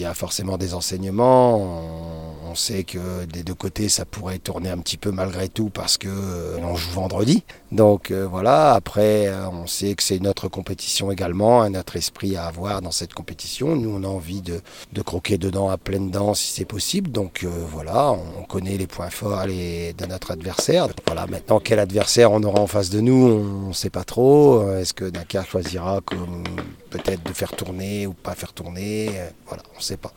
Il y a forcément des enseignements. On sait que des deux côtés, ça pourrait tourner un petit peu malgré tout parce que on joue vendredi. Donc voilà, après, on sait que c'est notre compétition également, un autre esprit à avoir dans cette compétition. Nous, on a envie de croquer dedans à pleines dents si c'est possible. Donc voilà, on connaît les points forts de notre adversaire. Voilà, maintenant, quel adversaire on aura en face de nous, on ne sait pas trop. Est-ce que Dakar choisira comme peut-être de faire tourner ou pas faire tourner? Voilà, on ne sait pas.